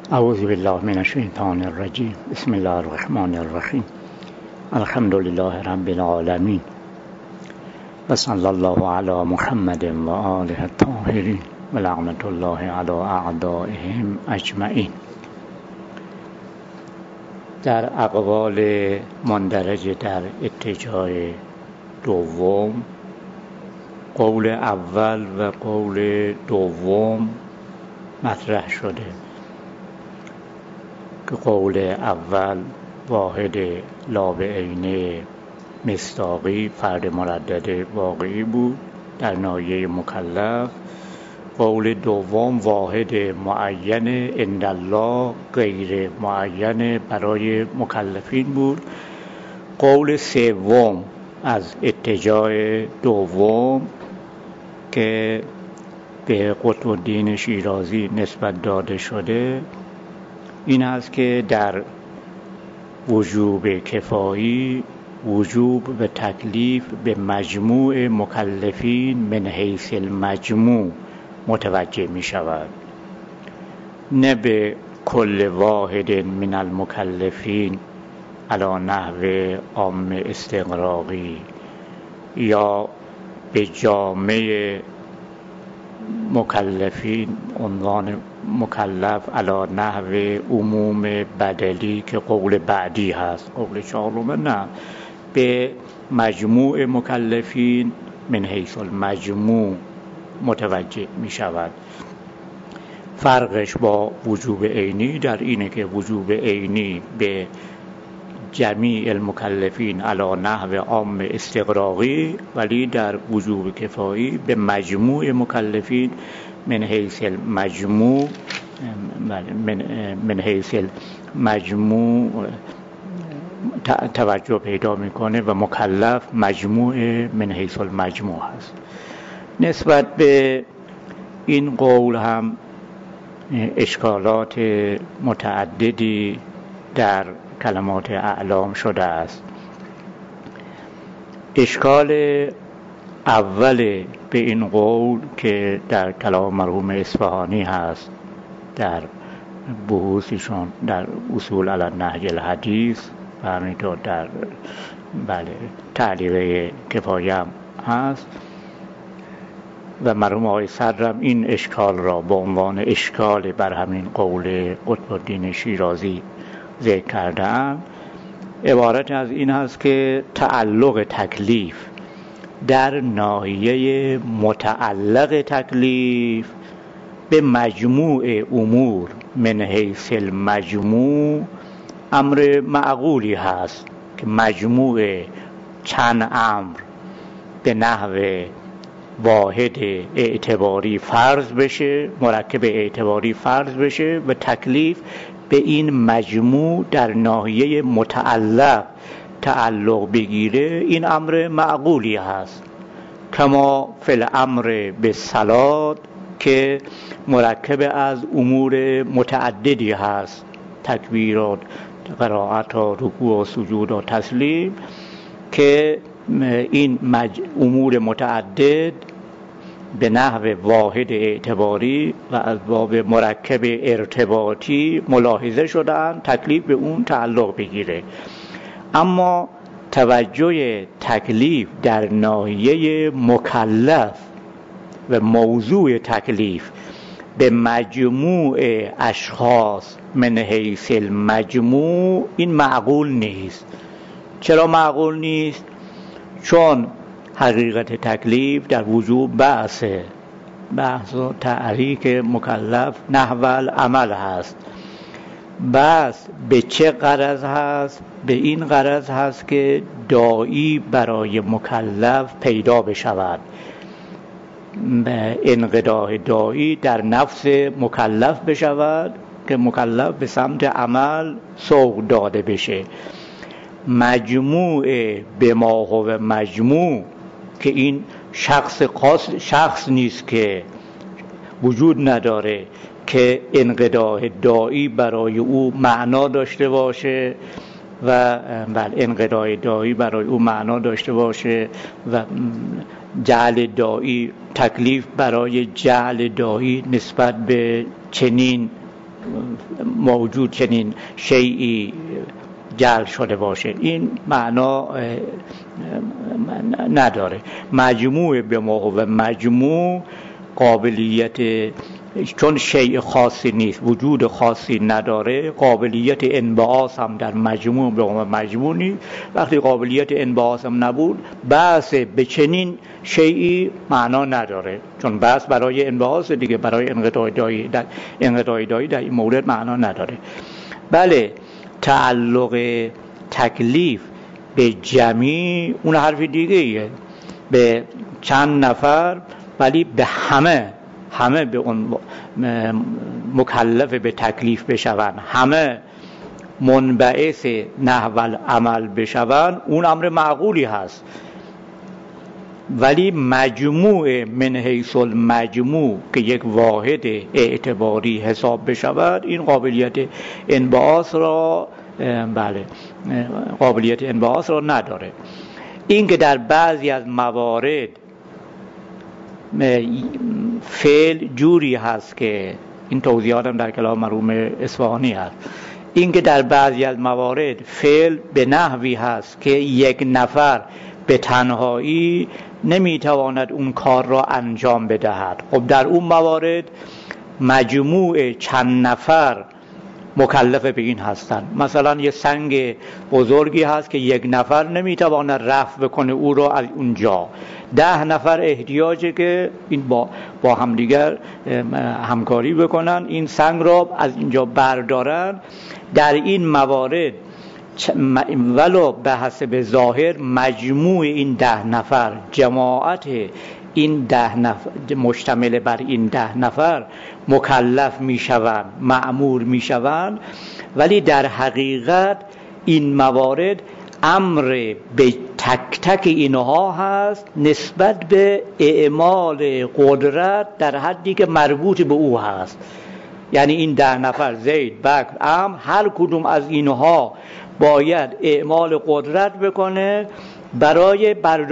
اعوذ بالله من الشیطان الرجیم. بسم الله الرحمن الرحیم. الحمد لله رب العالمین و صلی الله علی محمد و آله الطاهرین و لعنت الله علی اعدائهم اجمعین. در اقوال مندرج در اتجاه دوم، قول اول و قول دوم مطرح شده که قول اول واحد لابعینه مصداقی فرد مردد واقعی بود در ناحیه مکلف. قول دوم واحد معین عند الله غیر معین برای مکلفین بود. قول سوم از اتجاه دوم که به قطب الدین شیرازی نسبت داده شده این است که در وجوب کفایی وجوب و تکلیف به مجموع مکلفین من حیث المجموع متوجه می شود، نه به کل واحد من المکلفین علی نحو عام استغراقی یا به جامع مکلفین عنوان مکلف علی نحو عموم بدلی که قول بعدی هست. قول چهارم نه، به مجموع مکلفین من حیث المجموع متوجه می شود. فرقش با وجوب عینی در اینه که وجوب عینی به جمیع المکلفین علی نحو عام استغراقی، ولی در وجوب کفایی به مجموع مکلفین من حیث المجموع من حیث المجموع توجه پیدا میکنه و مکلف مجموع من حیث المجموع هست. نسبت به این قول هم اشکالات متعددی در کلمات اعلام شده است. اشکال اول به این قول که در کلام مرحوم اصفهانی هست در بحوثشون در اصول علی النهج الحدیث و همینطور در تعلیق کفایه هم هست و مرحوم آقای صدرم این اشکال را به عنوان اشکال بر همین قول قطب الدین شیرازی ذکر کرده‌اند. عبارت از این هست که تعلق تکلیف در ناحیه متعلق تکلیف به مجموع امور من حیث المجموع امر معقولی هست که مجموع چند امر به نحو واحد اعتباری فرض بشه، مرکب اعتباری فرض بشه و تکلیف به این مجموع در ناحیه متعلق تعلق بگیره. این امر معقولی هست. کما فی الامر به صلات که مرکب از امور متعددی هست، تکبیرات، قرائت، رکوع و سجود و تسلیم، که این امور متعدد به نحو واحد اعتباری و از باب مرکب ارتباطی ملاحظه شدن، تکلیف به اون تعلق بگیره. اما توجه تکلیف در ناحیه مکلف و موضوع تکلیف به مجموع اشخاص من حیث المجموع این معقول نیست. چرا معقول نیست؟ چون حقیقت تکلیف در وجوب بحث و تحریک مکلف نحو العمل هست. بس به چه غرض هست؟ به این غرض هست که داعی برای مکلف پیدا بشود، به انقداح داعی در نفس مکلف بشود که مکلف به سمت عمل سوق داده بشه. مجموع به ما هو مجموع که این شخص نیست که وجود نداره که انقداح داعی برای او معنا داشته باشه و انقداح داعی برای او معنا داشته باشه و جعل داعی تکلیف برای جعل داعی نسبت به چنین موجود چنین شیئی جعل شده باشه، این معنا نداره. مجموع به موقع مجموع قابلیت، چون شیء خاصی نیست، وجود خاصی نداره، قابلیت انبعاث هم در مجموع به موقع مجموع نیست. وقتی قابلیت انبعاث هم نبود، بحث به چنین شیئی معنا نداره، چون بحث برای انبعاث دیگه، برای انقطاع دایی در این مورد معنا نداره. بله، تعلق تکلیف به جمعی اون حرف دیگه ایه، به چند نفر ولی به همه به اون مکلف به تکلیف بشوند، همه منبعث نحو العمل بشوند، اون امر معقولی هست. ولی مجموع من حیث المجموع که یک واحد اعتباری حساب بشود، این قابلیت انبعاث را قابلیت انبعاث را نداره. این که در بعضی از موارد فعل جوری هست که این توضیحاتم در کلام مرحوم اصفهانی هست، این که در بعضی از موارد فعل به نحوی هست که یک نفر به تنهایی نمیتواند اون کار را انجام بدهد، خب در اون موارد مجموع چند نفر مکلف به این هستند. مثلا یه سنگ بزرگی هست که یک نفر نمیتواند رفع بکنه او را از اونجا، 10 نفر احتیاجه که این با همدیگر همکاری بکنن، این سنگ را از اینجا بردارن. در این موارد ولو به حسب ظاهر مجموع این 10 نفر، جماعت این 10 نفر مشتمل بر این 10 نفر مکلف میشوند، مأمور میشوند، ولی در حقیقت این موارد امر به تک تک اینها هست نسبت به اعمال قدرت در حدی که مربوط به او هست. یعنی این 10 نفر زید، بکر، عمرو، هر کدوم از اینها باید اعمال قدرت بکنه برای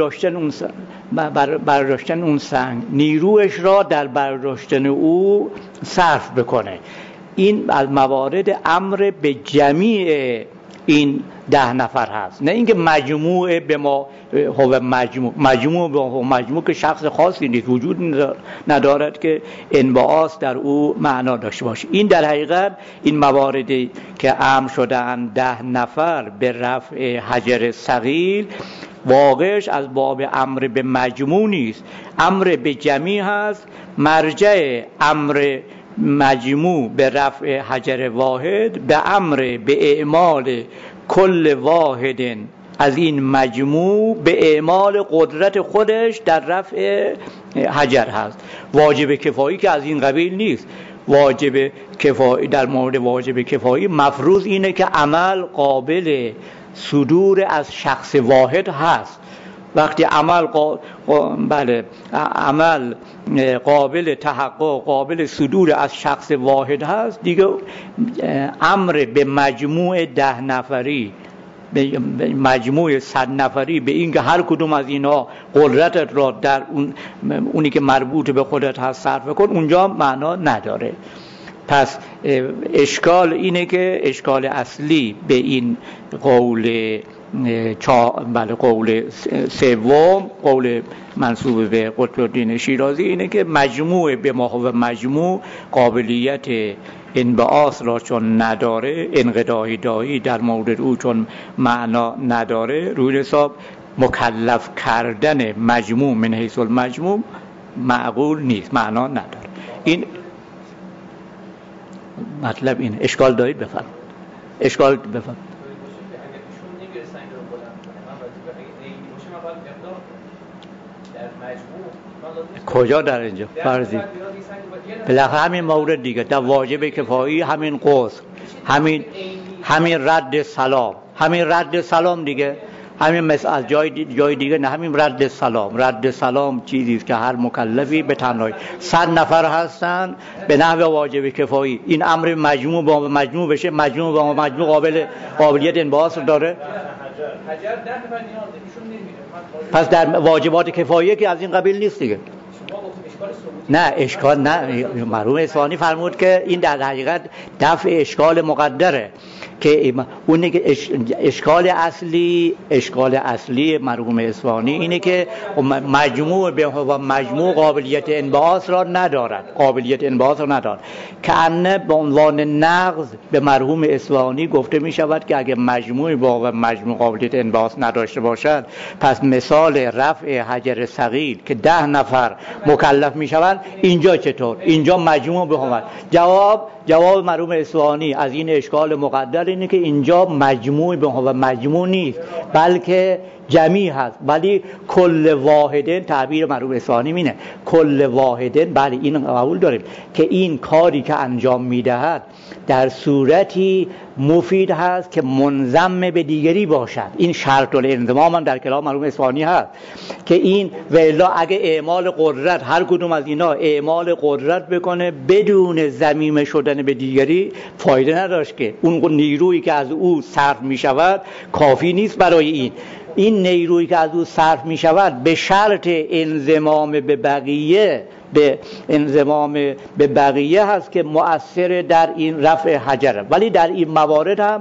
برداشتن اون سنگ، نیروش را در برداشتن او صرف بکنه. این از موارد امر به جمیع این 10 نفر هست، نه اینکه مجموع به ما هو مجموع به هو مجموع که شخص خاصی نیست، وجود ندارد که انبعاث در او معنا داشته باشه. این در حقیقت این مواردی که امر شدن 10 نفر به رفع حجر ثقیل، واقعش از باب امر به مجموع نیست، امر به جمیع هست. مرجع امر مجموع به رفع حجر واحد به امر به اعمال کل واحد از این مجموع به اعمال قدرت خودش در رفع حجر هست. واجب کفایی که از این قبیل نیست. واجب کفایی، در مورد واجب کفایی مفروض اینه که عمل قابل صدور از شخص واحد هست. وقتی عمل عمل قابل تحقق، قابل صدور از شخص واحد هست، دیگه امر به مجموع 10 نفری، به مجموع 100 نفری، به این که هر کدوم از اینا قدرتت را در اونی که مربوط به خودت هست صرف کن، اونجا معنا نداره. پس اشکال اینه که اشکال اصلی به این قول قول سوم، قول منسوب به قطب الدین شیرازی، اینه که مجموع به ما هو مجموع قابلیت انبعاث را چون نداره، انقطاع دایی در مورد او چون معنا نداره، روی حساب مکلف کردن مجموع من حیث المجموع معقول نیست، معنا نداره. این مطلب اینه. اشکال دارید؟ بفرمایید. اشکال بفرمایید. کجا در اینجا فرضی؟ بالاخره همین مورد دیگه، در واجب کفایی همین قصر، همین رد سلام، همین رد سلام دیگه، همین مثل جای دیگه نه، همین رد سلام. رد سلام چیزی است که هر مکلفی به تنهایی 100 نفر هستن به نحو واجب کفایی، این امر مجموع با مجموع بشه، مجموع با مجموع قابلیت انبعاث داره. حجر 10 نفر نیاز ایشون نمیره، پس در واجبات کفاییه که از این قبیل نیست دیگه. شما گفتید اشکال ثبوتی نه اشکال نه، مرحوم اصفهانی فرمود که این در حقیقت دفع اشکال مقدره، که اونی که اشکال اصلی مرحوم اصفهانی اینه که مجموع به مجموع قابلیت انبعاث را ندارد، که انه به عنوان نقض به مرحوم اصفهانی گفته می شود که اگه مجموع با مجموع قابلیت انبعاث نداشته باشد، پس مثال رفع حجر ثقیل که 10 نفر مکلف می شوند، اینجا چطور؟ اینجا مجموع به هم. جواب مرحوم اصفهانی از این اشکال مقدر اینه که اینجا مجموع به هم مجموع نیست، بلکه جمعی هست. ولی کل واحدن، تعبیر مرحوم اصفهانی اینه، کل واحدن، بله این قبول داریم که این کاری که انجام میدهد در صورتی مفید هست که منضم به دیگری باشد. این شرط الانضمام هم در کلام مرحوم اصفهانی هست که این و الا اگه اعمال قدرت، هر کدوم از اینا اعمال قدرت بکنه بدون ضمیمه شدن به دیگری، فایده نداشت، که اون نیرویی که از او صرف می شود کافی نیست برای این نیرویی که از او صرف می شود به شرط انضمام به بقیه هست که مؤثر در این رفع حجره. ولی در این موارد هم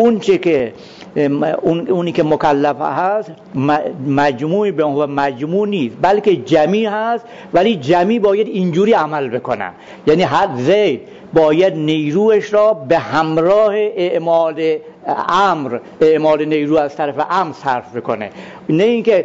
اونی که مکلف هست مجموعی به عنوان مجموع نیست، بلکه جمعی هست، ولی جمعی باید اینجوری عمل بکنن، یعنی هر زید باید نیروش را به همراه اعمال نیرو از طرف امر صرف بکنه، نه اینکه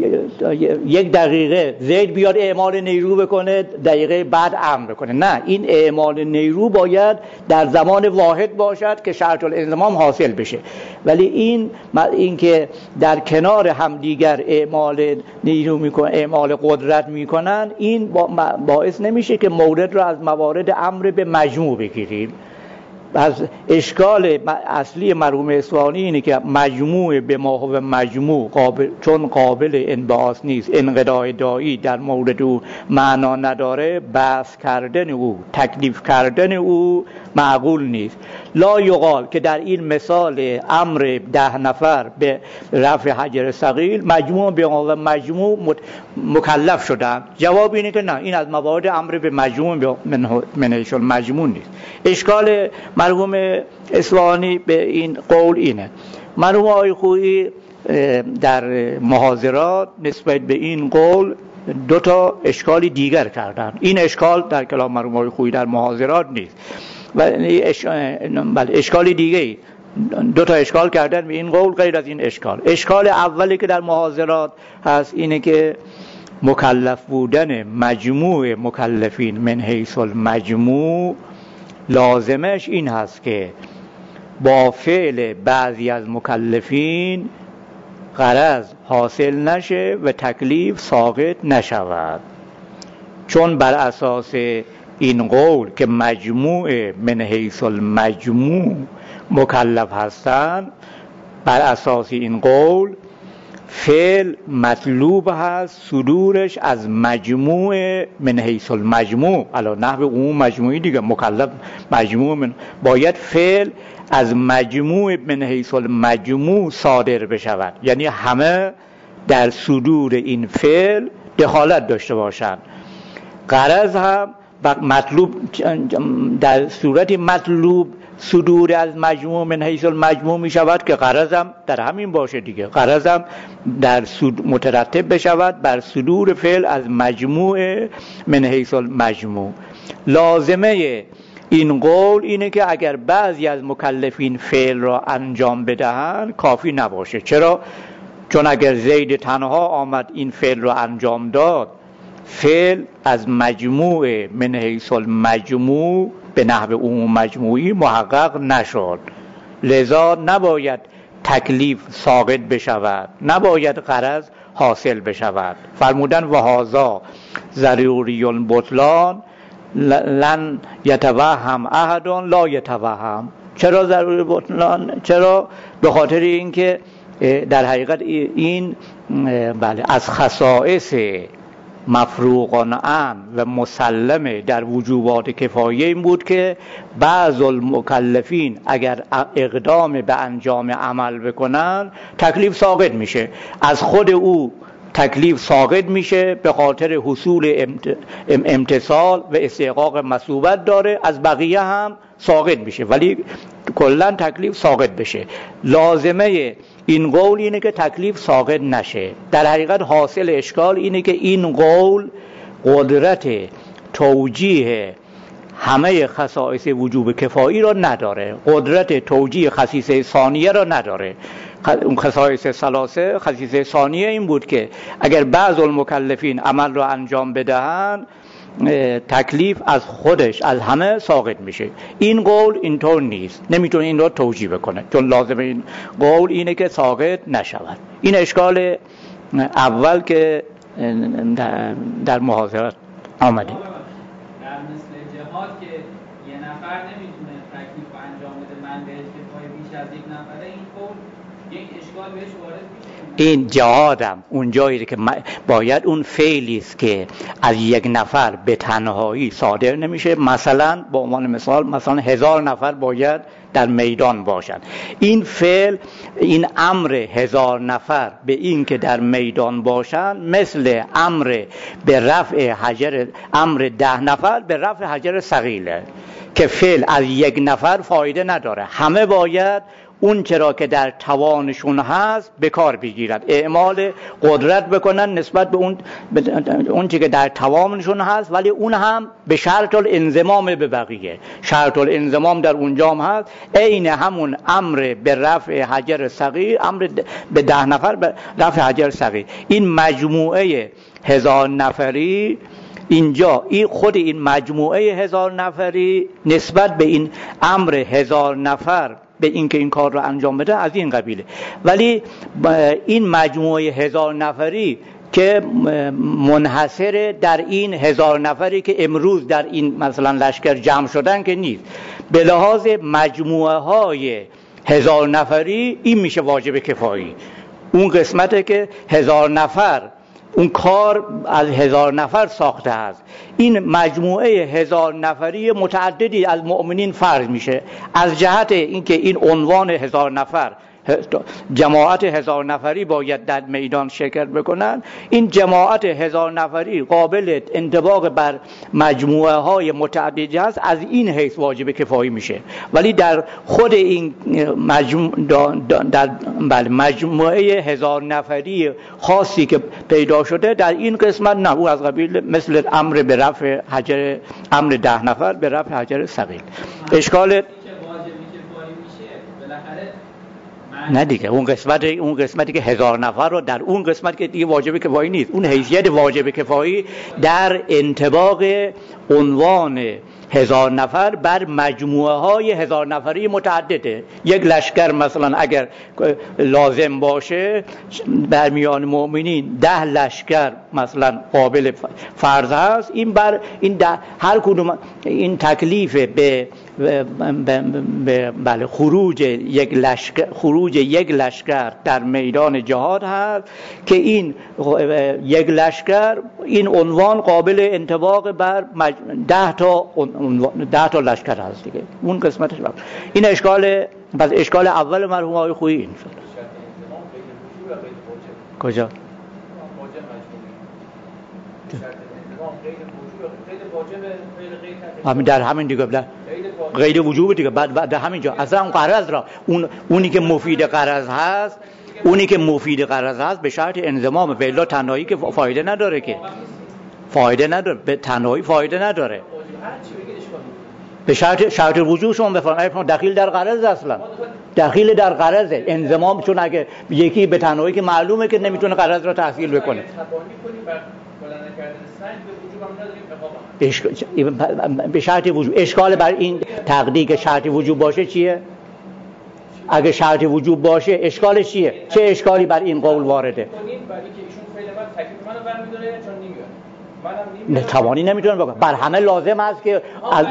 1 دقیقه زید بیاد اعمال نیرو بکنه، دقیقه بعد امر بکنه. نه، این اعمال نیرو باید در زمان واحد باشد که شرط الانضمام حاصل بشه. ولی این که در کنار همدیگر اعمال نیرو میکنن، اعمال قدرت میکنن، این باعث نمیشه که مورد را از موارد امر به مجموع بگیریم. از اشکال اصلی مرحوم اصفهانی اینه که مجموع به ما و مجموع چون قابل انبعاث نیست، انقطاع دایی در مورد او معنا نداره، بحث کردن او، تکلیف کردن او معقول نیست. لا یقال که در این مثال امر 10 نفر به رفع حجر ثقیل مجموع به ما و مجموع مکلف شدن. جواب اینه که نه، این از موارد امر به مجموع من حیث المجموع نیست. اشکال مرحوم اصفهانی به این قول اینه. مرحوم آقای خویی در محاضرات نسبت به این قول 2 تا اشکالی دیگر کردن. این اشکال در کلام مرحوم آقای خویی در محاضرات نیست، ولی اشکالی دیگه 2 تا اشکال کردن به این قول غیر از این اشکال. اشکال اولی که در محاضرات هست اینه که مکلف بودن مجموع مکلفین من حیث المجموع لازمش این هست که با فعل بعضی از مکلفین غرض حاصل نشه و تکلیف ساقط نشود، چون بر اساس این قول که مجموع من حیث المجموع مکلف هستند، بر اساس این قول فعل مطلوب هست صدورش از مجموع من حیث المجموع، علی نحو عموم مجموعی دیگه، مکلف مجموع باید فعل از مجموع من حیث المجموع صادر بشود، یعنی همه در صدور این فعل دخالت داشته باشند. غرض هم مطلوب در صورتی مطلوب صدور از مجموع من حیث المجموع می شود که غرضم در همین باشه دیگه، غرضم در مترتب بشود بر صدور فعل از مجموع من حیث المجموع. لازمه این قول اینه که اگر بعضی از مکلفین فعل را انجام بدهند کافی نباشه. چرا؟ چون اگر زید تنها آمد این فعل را انجام داد، فعل از مجموع من حیث المجموع به نحو عموم مجموعی محقق نشد، لذا نباید تکلیف ساقط بشود، نباید غرض حاصل بشود. فرمودن و هذا ضروری البطلان لن یتوهم احد لا یتوهم. چرا ضروری بطلان؟ چرا؟ به خاطر اینکه در حقیقت این از خصائص مفروغان عن و مسلمه در وجوبات کفایه این بود که بعض المکلفین اگر اقدام به انجام عمل بکنن تکلیف ساقط میشه. از خود او تکلیف ساقط میشه به خاطر حصول امتصال و استحقاق مثوبت داره، از بقیه هم ساقط میشه، ولی کلا تکلیف ساقط بشه. لازمه این قول اینه که تکلیف ساقط نشه. در حقیقت حاصل اشکال اینه که این قول قدرت توجیه همه خصائص وجوب کفایی را نداره، قدرت توجیه خصیصه ثانیه را نداره. اون خصائص ثلاثه، خصیصه ثانیه این بود که اگر بعض المکلفین عمل را انجام بدهند تکلیف از خودش از همه ساقط میشه. این قول اینطور نیست، نمیتونه این رو توجیه بکنه، چون لازم این قول اینه که ساقط نشود. این اشکال اول که در محاضرات آمده. که یه نفر نمیتونه تکلیف انجام بده، من بهش کفایه بیش از یک نفره، این قول یک اشکال بهش وارد میشه. این جهادم اون جایی که باید اون فعلی است که از یک نفر به تنهایی صادر نمیشه. مثلا به عنوان مثال، مثلا 1000 نفر باید در میدان باشند. این فعل، این امر 1000 نفر به این که در میدان باشند مثل امر به رفع حجر، امر 10 نفر به رفع حجر ثقیله که فعل از یک نفر فایده نداره. همه باید اون چرا که در توانشون هست به کار بگیرند، اعمال قدرت بکنن نسبت به اون چی که در توانشون هست، ولی اون هم به شرط الانضمام به بقیه. شرط الانضمام در اونجا هم هست، عین همون امر به رفع حجر صغیر، امر به 10 نفر به رفع حجر صغیر. این مجموعه 1000 نفری اینجا، این خود این مجموعه 1000 نفری نسبت به این امر 1000 نفر به این که این کار رو انجام بده از این قبیله. ولی این مجموعه 1000 نفری که منحصر در این 1000 نفری که امروز در این مثلا لشکر جمع شدن که نیست، به لحاظ مجموعه های 1000 نفری این میشه واجب کفایی. اون قسمته که 1000 نفر اون کار از 1000 نفر ساخته است. این مجموعه 1000 نفری متعددی از مؤمنین فرض میشه از جهت اینکه این عنوان 1000 نفر، جماعت 1000 نفری باید در میدان شرکت بکنن. این جماعت 1000 نفری قابل انطباق بر مجموعه های متعددی هست، از این حیث واجب کفایی میشه. ولی در خود این مجموعه 1000 نفری خاصی که پیدا شده در این قسمت نه، او از قبیل مثل امر به رفع حجر، امر 10 نفر به رفع حجر ثقیل. اشکال نه دیگه، اون قسمتی که 1000 نفر رو در اون قسمت که دیگه واجب کفایی نیست، اون حیثیت واجب کفایی در انطباق عنوان 1000 نفر بر مجموعه های 1000 نفری متعدده. یک لشکر مثلا اگر لازم باشه در میان مؤمنین 10 لشکر مثلا قابل فرض هست، این بر این هر کدوم این تکلیف به بله خروج یک لشکر در میدان جهاد هست که این یک لشکر، این عنوان قابل انطباق بر 10 تا لشکر هست دیگه. اون قسمتش بر این اشکال، بس اشکال اول مرحوم آقای خویی این شد. کجا؟ همین در همین دیگه غیر وجوب دیگه. بعد همینجا اصلا اون قرض را اونی که مفید قرض هست، به شرط انضمام، به الا تنهایی که فایده نداره، که فایده نداره، به تنهایی فایده نداره. به شرط وجوب شما بفرمایید دخیل در قرض، اصلا دخیل در قرض انضمام، چون اگه یکی به تنهایی که معلومه که نمیتونه قرض را تحصیل بکنه. به شرط وجوب. اشکال بر این تقدیر که شرط وجوب باشه چیه؟ اگه شرط وجوب باشه اشکالش چیه؟ چه اشکالی بر این قول وارده؟ نه توانی نمیتونه بکنه. بر همه لازم است که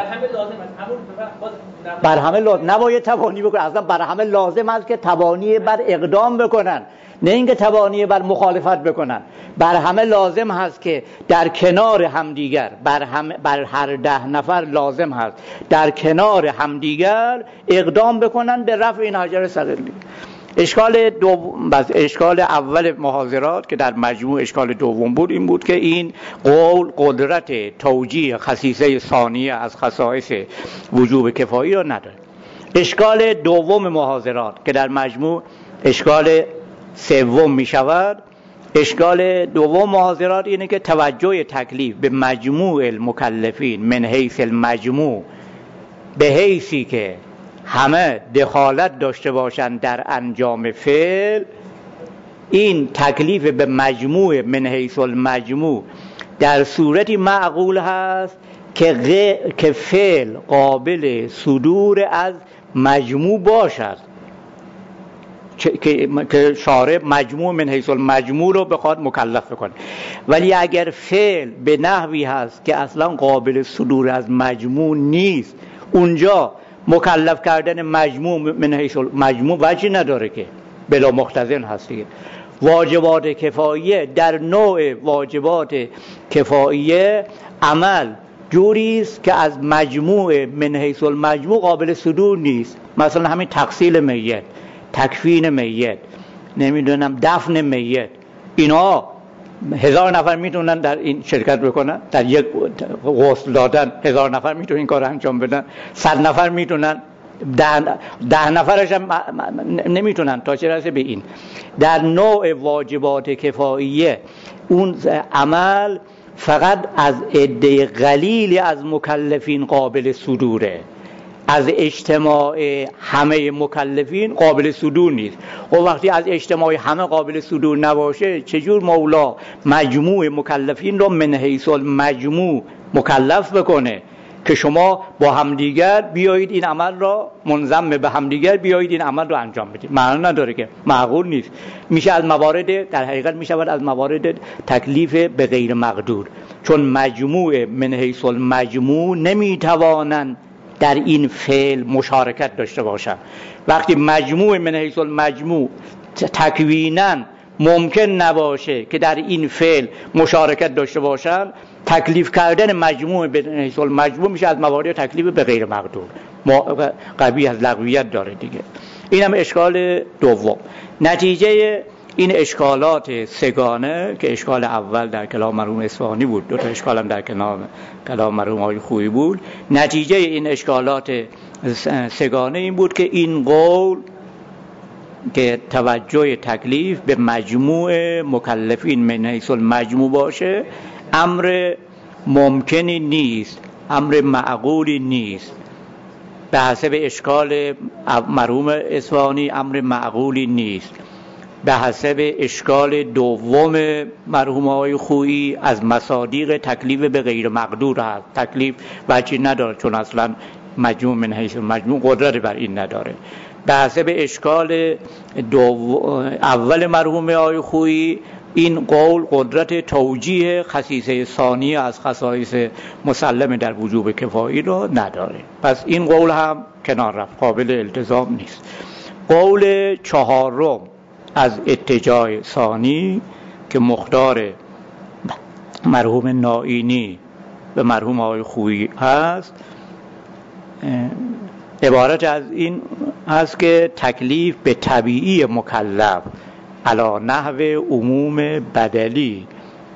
بر همه لازم نباید توانی بکنه، اصلا بر همه لازم است که توانی بر اقدام بکنن، نه اینکه توانی بر مخالفت بکنن. بر همه لازم هست که در کنار همدیگر، بر هر 10 نفر لازم هست در کنار همدیگر اقدام بکنن به رفع این حجر ثقیل. اشکال اول محاضرات که در مجموع اشکال دوم بود این بود که این قول قدرت توجیه خصیصه ثانیه از خصائص وجوب کفایی را نداره. اشکال دوم محاضرات که در مجموع اشکال سوم می شود، اشکال دوم محاضرات اینه که توجه تکلیف به مجموع المکلفین من حیث المجموع به حیثی که همه دخالت داشته باشند در انجام فعل، این تکلیف به مجموع من حیث المجموع در صورتی معقول هست که فعل قابل صدور از مجموع باشد، که شارع مجموع من حیث المجموع رو بخواد مکلف بکنه. ولی اگر فعل به نحوی هست که اصلا قابل صدور از مجموع نیست، اونجا مکلف کردن مجموع من حیث المجموع وجه نداره، که بلا مختزن هست دیگه. واجبات کفاییه، در نوع واجبات کفاییه عمل جوری است که از مجموع من حیث المجموع قابل صدور نیست. مثلا همین تغسیل میت، تکفین میت، نمیدونم دفن میت، اینا 1000 نفر میتونن در این شرکت بکنن، در یک غسل دادن 1000 نفر میتونن این کار انجام بدن، 100 نفر میتونن، 10 نفرش هم نمیتونن، تا چه رسه به این. در نوع واجبات کفاییه اون عمل فقط از عده قلیلی از مکلفین قابل صدوره، از اجتماع همه مکلفین قابل صدور نیست. و وقتی از اجتماع همه قابل صدور نباشه، چجور مولا مجموع مکلفین رو من حیث المجموع مکلف بکنه که شما با همدیگر بیایید این عمل را منضم به همدیگر بیایید این عمل را انجام بدید؟ معنی نداره، که معقول نیست. میشه از موارد، در حقیقت میشود از موارد تکلیف به غیر مقدور، چون مجموع من حیث المجموع نمیتوانند در این فعل مشارکت داشته باشند. وقتی مجموع من حیث المجموع تکویناً ممکن نباشه که در این فعل مشارکت داشته باشند، تکلیف کردن مجموع به حیث المجموع میشه از موارد تکلیف به غیر مقدور، قبیح از لغویت داره دیگه. این هم اشکال دوم. نتیجه این اشکالات سگانه که اشکال اول در کلام مرحوم اصفهانی بود، 2 تا اشکال هم در کلام مرحوم آقای خویی بود، نتیجه این اشکالات سگانه این بود که این قول که توجه تکلیف به مجموع مکلفین من حیث المجموع باشه امر ممکنی نیست، امر معقولی نیست. به حسب اشکال مرحوم اصفهانی امر معقولی نیست. به حسب اشکال دوم مرحوم آقای خویی از مصادیق تکلیف به غیر مقدور هست. تکلیف وجهی نداره، چون اصلا مجموع من حیث المجموع قدرت بر این نداره. به حسب اشکال اول مرحوم آقای خویی این قول قدرت توجیه خصیصه ثانیه از خصایص مسلم در وجوب کفایی رو نداره. پس این قول هم کنار رفت، قابل التزام نیست. قول چهارم از اتجاه ثانی که مختار مرحوم نائینی به مرحوم آقای خویی هست، عبارت از این هست که تکلیف به طبیعی مکلف علی نحو عموم بدلی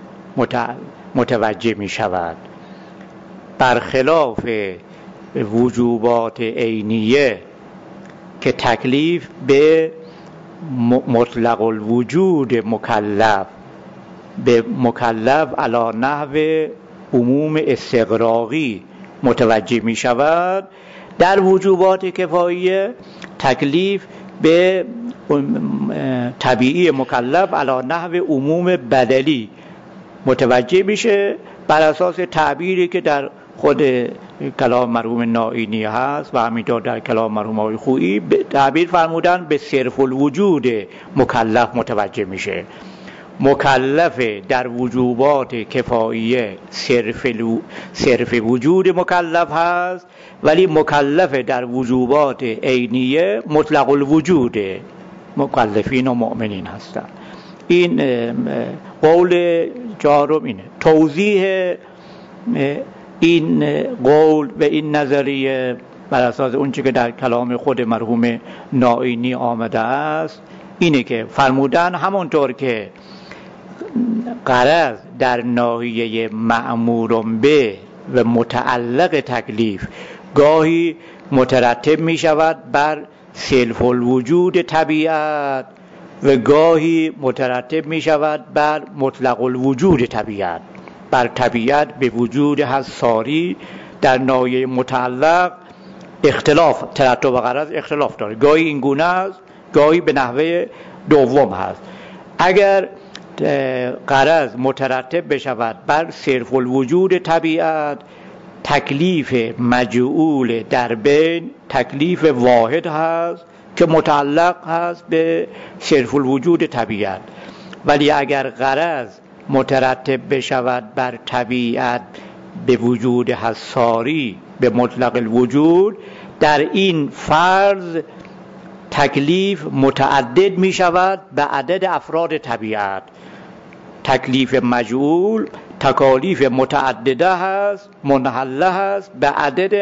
متوجه می شود، برخلاف وجوبات عینیه که تکلیف به مطلق الوجود مکلف به مکلف علی نحو عموم استغراقی متوجه می شود. در وجوبات کفاییه تکلیف به طبیعی مکلف علی نحو عموم بدلی متوجه میشه، بر اساس تعبیری که در خود کلام مرحوم نائینی هست و همینطور در کلام مرحوم آقای خویی تعبیر فرمودن به صرف الوجود مکلف متوجه میشه. مکلف در وجوبات کفاییه صرف وجود مکلف هست، ولی مکلف در وجوبات عینیه مطلق الوجود مکلفین و مؤمنین هستند. این قول چهارم اینه. توضیح این قول و این نظریه بر اساس اون چیزی که در کلام خود مرحوم نائینی آمده است اینه که فرمودن همونطور که غرض در ناحیه مأمور به و متعلق تکلیف گاهی مترتب می شود بر سلف الوجود طبیعت و گاهی مترتب می شود بر مطلق الوجود طبیعت. بر طبیعت به وجود هست ساری، در ناحیه متعلق اختلاف ترتب و غرض اختلاف داره، گاهی این گونه است گاهی به نحوه دوم هست. اگر غرض مترتب بشود بر صرف الوجود طبیعت، تکلیف مجعول در بین تکلیف واحد هست که متعلق هست به صرف الوجود طبیعت. ولی اگر غرض مترتب بشود بر طبیعت به وجود حصاری به مطلق الوجود، در این فرض تکلیف متعدد می شود به عدد افراد طبیعت. تکلیف مجعول تکالیف متعدده هست، منحله هست به عدد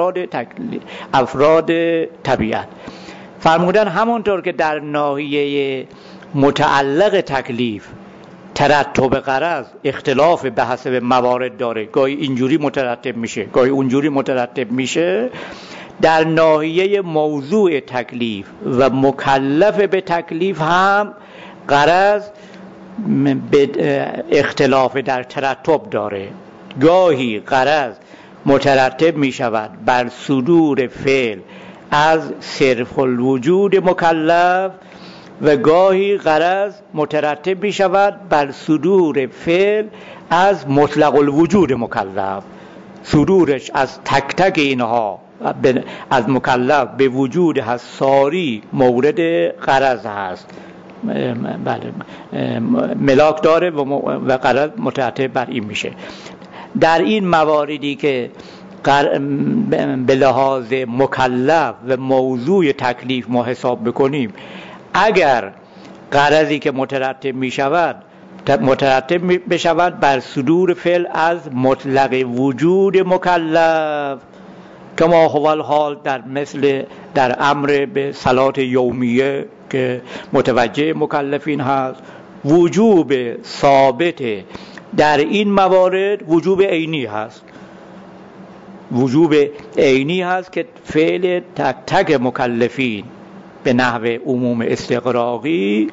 افراد طبیعت. فرمودن همونطور که در ناحیه متعلق تکلیف ترتب غرض اختلاف به حسب موارد داره، گاهی اینجوری مترتب میشه گاهی اونجوری مترتب میشه، در ناحیه موضوع تکلیف و مکلف به تکلیف هم غرض به اختلاف در ترتب داره. گاهی غرض مترتب می شود بر صدور فعل از صرف الوجود مکلف و گاهی غرض مترتب می شود بر صدور فعل از مطلق الوجود مکلف. صدورش از تک تک اینها از مکلف به وجود حصاری مورد غرض هست، بله ملاک داره و غرض مترتب بر این میشه. در این مواردی که به لحاظ مکلف و موضوع تکلیف ما حساب بکنیم، اگر غرضی که مترتب میشود مترتب بشود بر صدور فعل از مطلق وجود مکلف، کما هو الحال در امر به صلات یومیه که متوجه مکلفین هست، وجوب ثابت در این موارد وجوب عینی هست. وجوب عینی هست که فعل تک تک مکلفین به نحو عموم استغراقی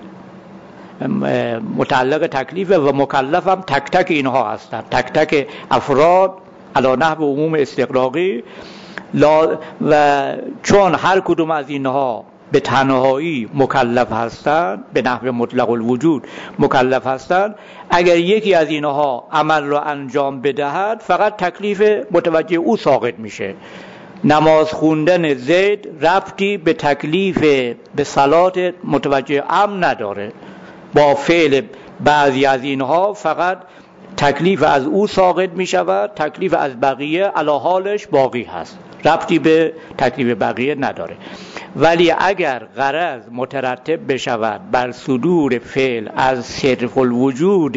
متعلق تکلیف و مکلف هم تک تک اینها هستند، تک تک افراد علی نحو عموم استغراقی. و چون هر کدوم از اینها به تنهایی مکلف هستند، به نحو مطلق الوجود مکلف هستند، اگر یکی از اینها عمل را انجام بدهد فقط تکلیف متوجه او ساقط میشه. نماز خوندن زید ربطی به تکلیف به صلات متوجه عام نداره، با فعل بعضی از اینها فقط تکلیف از او ساقط می شود، تکلیف از بقیه علی حالش باقی هست، ربطی به تکلیف بقیه نداره. ولی اگر غرض مترتب بشود بر صدور فعل از صرف الوجود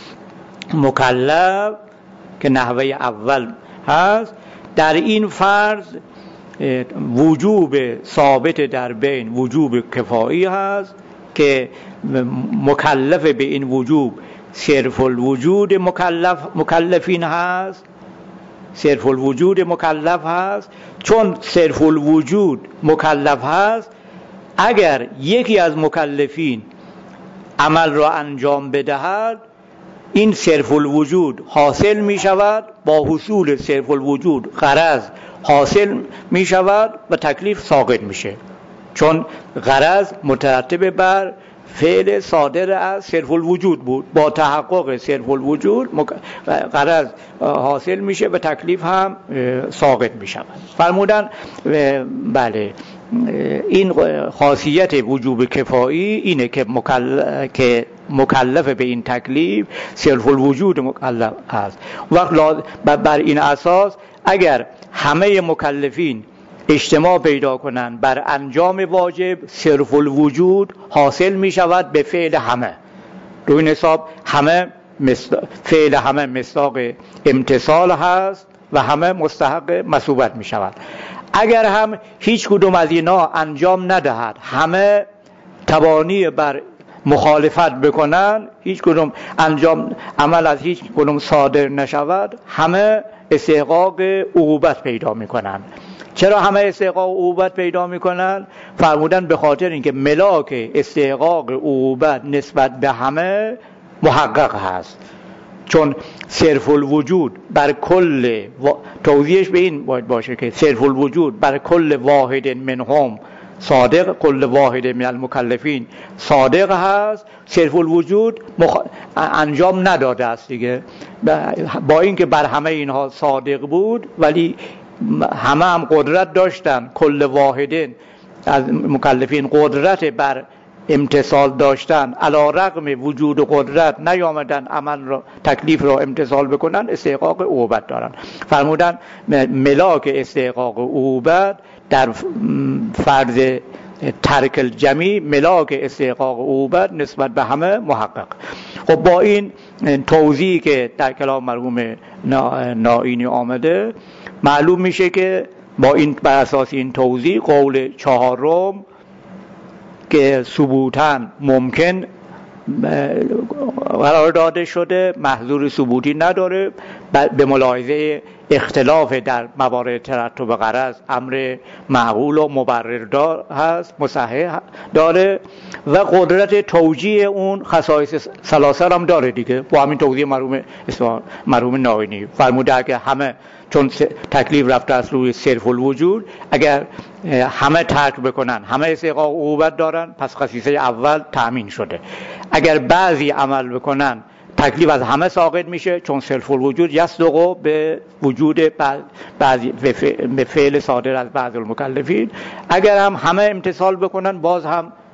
مکلف که نحوه اول هست، در این فرض وجوب ثابت در بین وجوب کفایی هست که مکلف به این وجوب صرف الوجود مکلفین هست، صرف الوجود مکلف هست. چون صرف الوجود مکلف هست، اگر یکی از مکلفین عمل را انجام بدهد، این صرف الوجود حاصل می شود، با حصول صرف الوجود غرض حاصل می شود و تکلیف ساقط میشه، چون غرض مترتب بر فعل صادر از صرف الوجود بود. با تحقق صرف الوجود غرض حاصل میشه و تکلیف هم ساقط میشه. فرمودن بله این خاصیت وجوب کفایی اینه که مکلف به این تکلیف صرف الوجود مکلف هست. وقت بر این اساس اگر همه مکلفین اجتماع پیدا کنند بر انجام واجب، صرف الوجود حاصل می شود به فعل همه. روی این حساب فعل همه مصداق امتصال هست و همه مستحق مثوبت می شود. اگر هم هیچ کدوم از اینا انجام ندهد، همه توانی بر مخالفت بکنن، هیچ کدوم عمل از هیچ کدوم صادر نشود، همه استحقاق عقوبت پیدا میکنن. چرا همه استحقاق عقوبت پیدا میکنن؟ فرمودن به خاطر اینکه ملاک استحقاق عقوبت نسبت به همه محقق هست. چون صرف الوجود بر کل توضیحش به این باید باشه که صرف الوجود بر کل واحد منهم صادق، کل واحد من المکلفین صادق هست. صرف الوجود انجام نداده است دیگه، با اینکه بر همه اینها صادق بود ولی همه هم قدرت داشتن، کل واحدین از مکلفین قدرت بر امتصال داشتن، علی رغم وجود و قدرت نیامدن عمل را، تکلیف را امتصال بکنن، استحقاق عقوبت دارن. فرمودن ملاک استحقاق عقوبت در فرض ترک الجمی، ملاک استحقاق عقوبت نسبت به همه محقق. خب با این توضیحی که در کلام مرحوم نائینی آمده، معلوم میشه که بر اساس این توضیح قول چهارم که ثبوتاً ممکن قرار داده شده، محظور ثبوتی نداره، به ملاحظه اختلاف در موارد ترتب غرض امر معقول و مبرر هست، مصحح داره و قدرت توجیه اون خصایص ثلاثه هم داره دیگه. با همین توضیح مرحوم نائینی فرموده که همه چون تکلیف رفته از روی صرف الوجود، اگر همه ترک بکنن همه استحقاق عقوبت دارن، پس خصیصه اول تأمین شده. اگر بعضی عمل بکنن تکلیف از همه ساقط میشه، چون صرف الوجود یصدق به وجود بعضی به فعل صادر از بعض المکلفین. اگر هم همه امتصال بکنن باز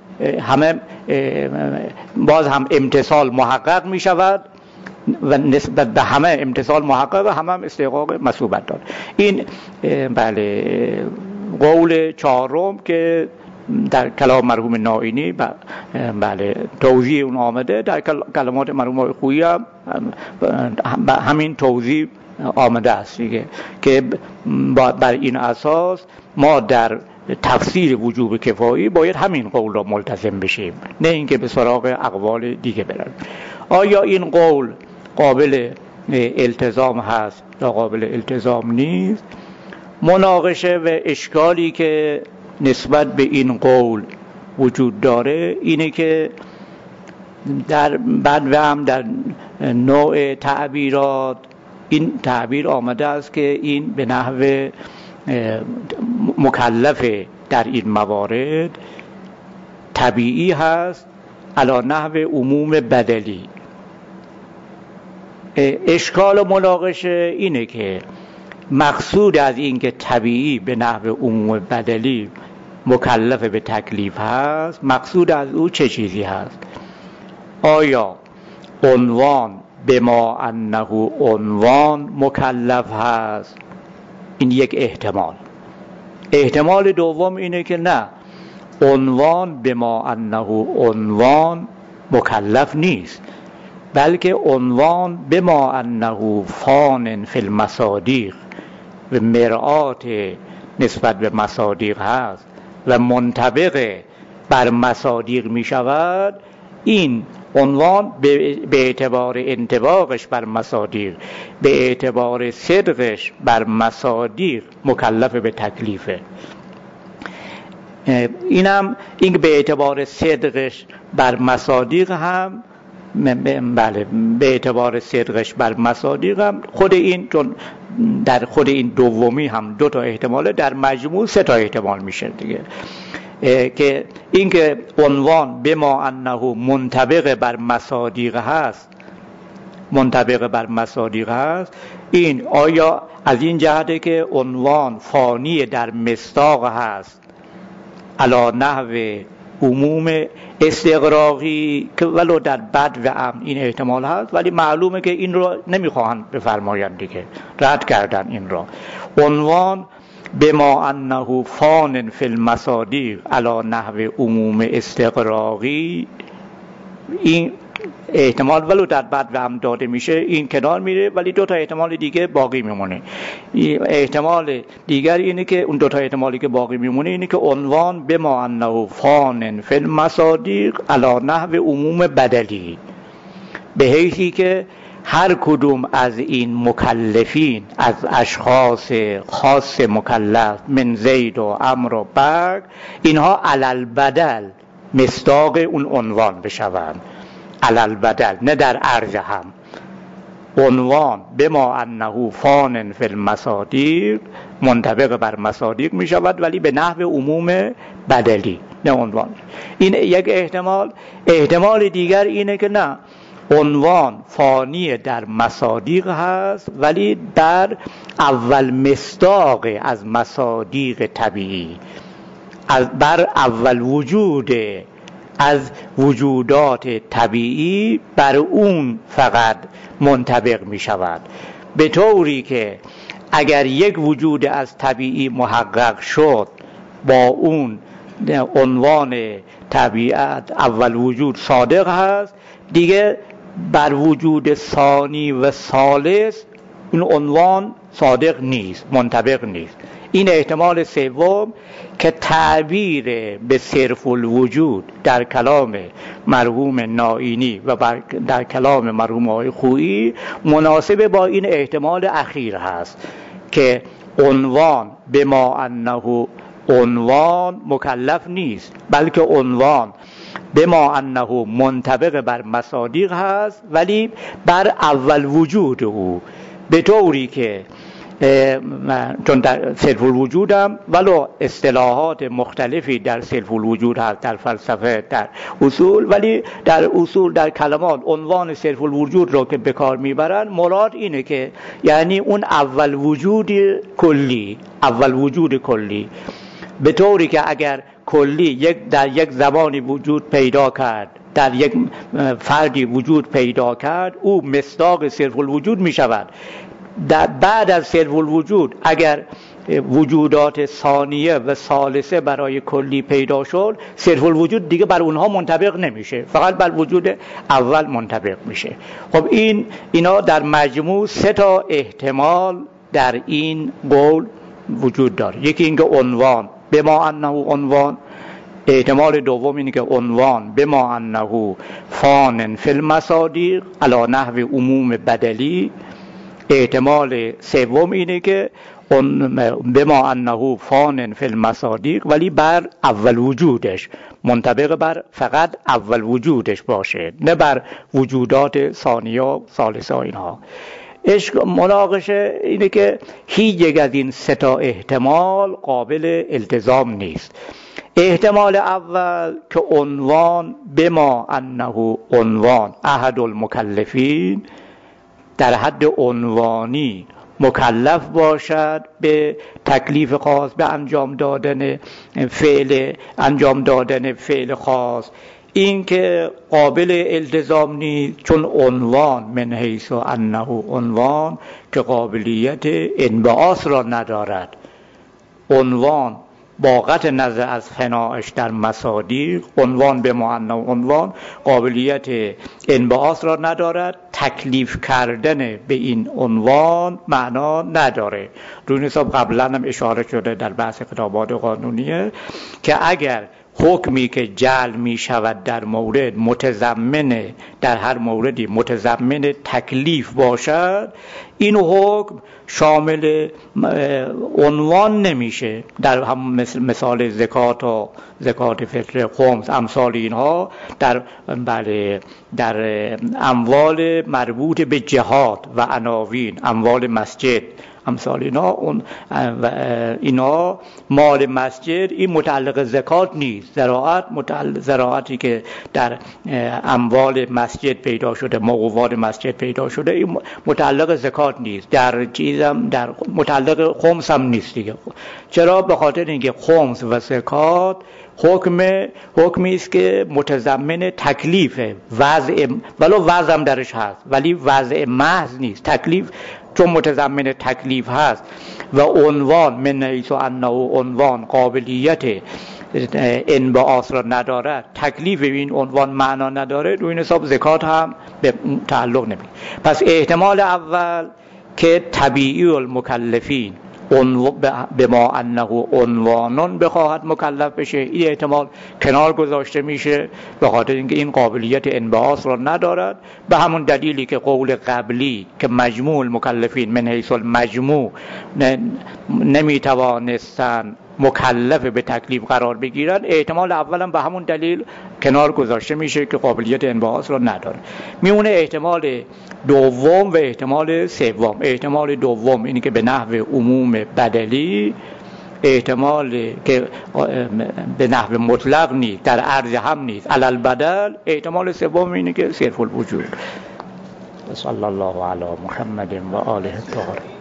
هم امتصال محقق میشود و نسبت به همه امتصال محقق، همه هم استحقاق مثوبت داره. این بله قول چهارم که در کلام مرحوم نائینی بله توضیح اون آمده، در کلمات مرحوم خویی هم همین توضیح آمده است دیگه، که بر این اساس ما در تفسیر وجوب کفایی باید همین قول را ملتزم بشیم، نه اینکه به سراغ اقوال دیگه بریم. آیا این قول قابل التزام هست یا قابل التزام نیست؟ مناقشه و اشکالی که نسبت به این قول وجود داره اینه که بعد هم در نوع تعبیرات این تعبیر آمده است که این به نحو مکلف در این موارد طبیعی هست علی نحو عموم بدلی. اشکال و مناقشه اینه که مقصود از این که طبیعی به نحو عموم بدلی مکلف به تکلیف هست، مقصود از او چه چیزی هست؟ آیا عنوان بما انه عنوان مکلف هست؟ این یک احتمال. احتمال دوم اینه که نه، عنوان بما انه عنوان مکلف نیست، بلکه عنوان بما انه فان فی المصادیق و مرآت نسبت به مصادیق هست و منطبق بر مصادیق می شود، این عنوان به اعتبار انطباقش بر مصادیق، به اعتبار صدقش بر مصادیق مکلف به تکلیفه. این به اعتبار صدقش بر مصادیق هم بله، به اعتبار صدقش بر مصادیق هم خود این، چون در خود این دومی هم دو تا احتماله، در مجموع سه تا احتمال میشه دیگه، که این که عنوان بما انه منطبق بر مصادیق هست، منطبق بر مصادیق هست، این آیا از این جهته که عنوان فانی در مصداق هست علی نحو عموم استغراقی، که ولو در بد و امن این احتمال هست، ولی معلومه که این رو نمیخواهند بفرمایند دیگه، رد کردن این رو. عنوان بما انه فان فی المصادیق علی نحو عموم استغراقی، این احتمال ولو در بعد هم داده میشه این کنار میره، ولی دو تا احتمال دیگه باقی میمونه. احتمال دیگر اینه که اون دو تا احتمالی که باقی میمونه اینه که عنوان بما انه فان فی المصادیق علی نحو عموم بدلی، به حیثی که هر کدوم از این مکلفین، از اشخاص خاص مکلف من زید و عمرو و بکر، اینها علل بدل مصداق اون عنوان بشوند، علل بدل، نه در عرض هم. عنوان بما انه فان فی المصادیق منطبق بر مصادیق می شود، ولی به نحو عموم بدلی، نه عنوان. این یک احتمال. احتمال دیگر اینه که نه، عنوان فانی در مصادیق هست، ولی در اول مصداق از مصادیق طبیعی، بر اول وجود از وجودات طبیعی بر اون فقط منطبق می شود، به طوری که اگر یک وجود از طبیعی محقق شد با اون عنوان طبیعت اول وجود صادق هست، دیگه بر وجود ثانی و ثالث این عنوان صادق نیست، منطبق نیست. این احتمال سوم که تعبیر به صرف الوجود در کلام مرحوم نائینی و در کلام مرحوم آقای خویی مناسب با این احتمال اخیر هست که عنوان بما انه عنوان مکلف نیست، بلکه عنوان بما انه منطبق بر مصادیق هست، ولی بر اول وجود او، به طوری که چون در صرف الوجود هم ولو اصطلاحات مختلفی در صرف الوجود هست، در فلسفه، در اصول، ولی در اصول، در کلمات عنوان صرف الوجود رو که به کار میبرن مراد اینه که یعنی اون اول وجود کلی، اول وجود کلی، به طوری که اگر کلی در یک زمانی وجود پیدا کرد، در یک فردی وجود پیدا کرد، او مصداق صرف الوجود می شود. بعد از صرف الوجود اگر وجودات ثانیه و ثالثه برای کلی پیدا شد، صرف الوجود دیگه بر اونها منطبق نمیشه، فقط بر وجود اول منطبق میشه. خب اینا در مجموع سه تا احتمال در این قول وجود داره. یکی اینکه عنوان بما انه عنوان، احتمال دوم اینه که عنوان بما انه فان فی المصادیق علی نحو عموم بدلی، احتمال سوم اینه که بما انه فان فی المصادیق ولی بر اول وجودش، منطبق بر فقط اول وجودش باشه، نه بر وجودات ثانیه و ثالثه اینها. مناقشه اینه که هیچ یک از این سه تا احتمال قابل التزام نیست. احتمال اول که عنوان بما انه عنوان احد المکلفین در حد عنوانی مکلف باشد به تکلیف خاص، به انجام دادن فعل خاص، این که قابل التزام نیست، چون عنوان من حیث انه عنوان که قابلیت انبعاث را ندارد. عنوان با قطع نظر از فناش در مصادیق، عنوان به معنی عنوان قابلیت انبعاث را ندارد، تکلیف کردن به این عنوان معنا نداره. روی حساب قبلا هم اشاره شده در بحث خطابات قانونیه که اگر حکمی که جعل می شود در مورد متضمن، در هر موردی متضمن تکلیف باشد، این حکم شامل عنوان نمیشه. در هم مثال زکات و زکات فطر، خمس، امثال اینها در اموال مربوط به جهاد و عناوین، اموال مسجد، امثال اینا مال مسجد، این متعلق زکات نیست. زراعتی که در اموال مسجد پیدا شده، موقوفات مسجد پیدا شده، این متعلق زکات نیست. در چیزم در متعلق خمس هم نیست دیگه. چرا؟ به خاطر اینکه خمس و زکات حکمی است که متضمن تکلیفه، وضع، ولو وضع هم درش هست ولی وضع محض نیست. تکلیف چون متضمن تکلیف هست و عنوان من حیث انه عنوان قابلیت انبعاث را ندارد، تکلیف به این عنوان معنا نداره، روی این حساب زکات هم به تعلق نمیگیره. پس احتمال اول که طبیعی المکلفین به ما انه عنوانون بخواهد مکلف بشه، این احتمال کنار گذاشته میشه به خاطر اینکه این قابلیت انبعاث را ندارد، به همون دلیلی که قول قبلی که مجموع المکلفین من حیث المجموع نمیتوانستن مکلف به تکلیف قرار بگیرن، احتمال اولا به همون دلیل کنار گذاشته میشه که قابلیت انبعاث را نداره. میمونه احتمال دوم و احتمال سوم. احتمال دوم اینه که به نحو عموم بدلی، احتمال که به نحو مطلق نیست، در عرض هم نیست، علل بدل. احتمال سوم اینه که صرف الوجود. صلی الله علی محمد و آله الطاهرین.